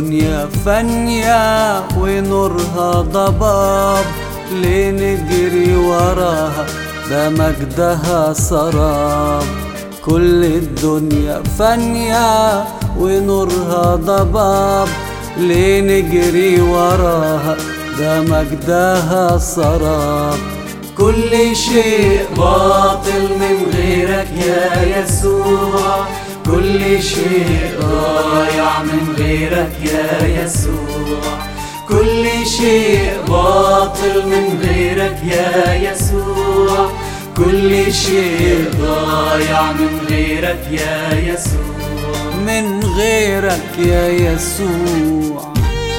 دنيا فانية ونورها ضباب، ليه نجري وراها ده مجدها سراب. كل الدنيا فانية ونورها ضباب، ليه نجري وراها ده مجدها سراب. كل شيء باطل من غيرك يا يسوع، كل شيء ضايع من غيرك يا يسوع، كل شيء باطل من غيرك يا يسوع، كل شيء ضايع من غيرك يا يسوع، من غيرك يا يسوع.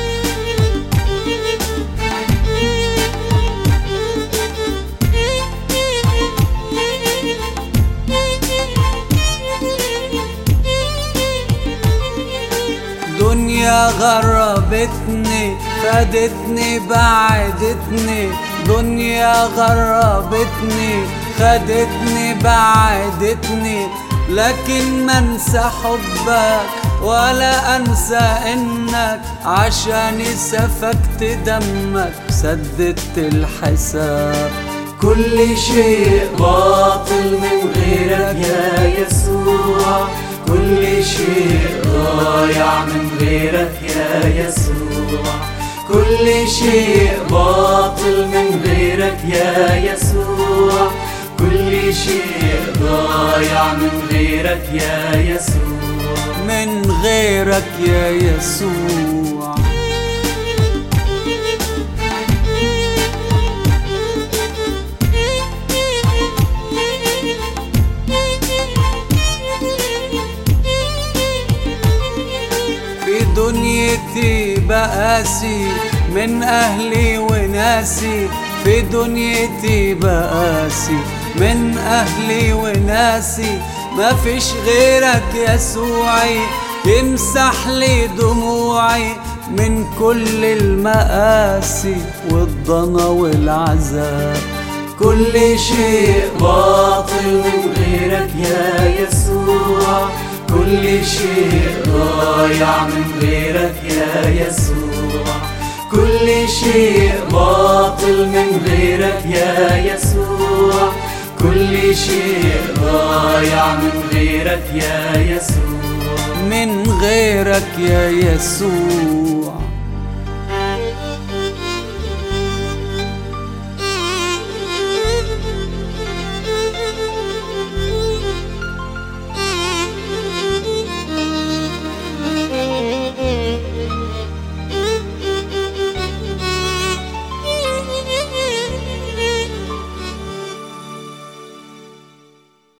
دنيا غربتني خدتني بعدتني، دنيا غربتني خدتني بعدتني، لكن ما انسى حبك ولا انسى انك عشاني سفكت دمك سددت الحساب. كل شيء باطل من غيرك يا يسوع، كل شيء ضايع من غيرك يا يسوع، كل شيء باطل من غيرك يا يسوع، كل شيء ضايع من غيرك يا يسوع، من غيرك يا يسوع. في دنيتي بقاسي من أهلي وناسي، في دنيتي بقاسي من أهلي وناسي، ما فيش غيرك يسوعي يمسح لي دموعي من كل المآسي والضنا والعذاب. كل شيء باطل من غيرك يا يسوع، كل شيء ضايع من غيرك يا يسوع، كل شيء باطل من غيرك يا يسوع، كل شيء ضايع من غيرك يا يسوع، من غيرك يا يسوع.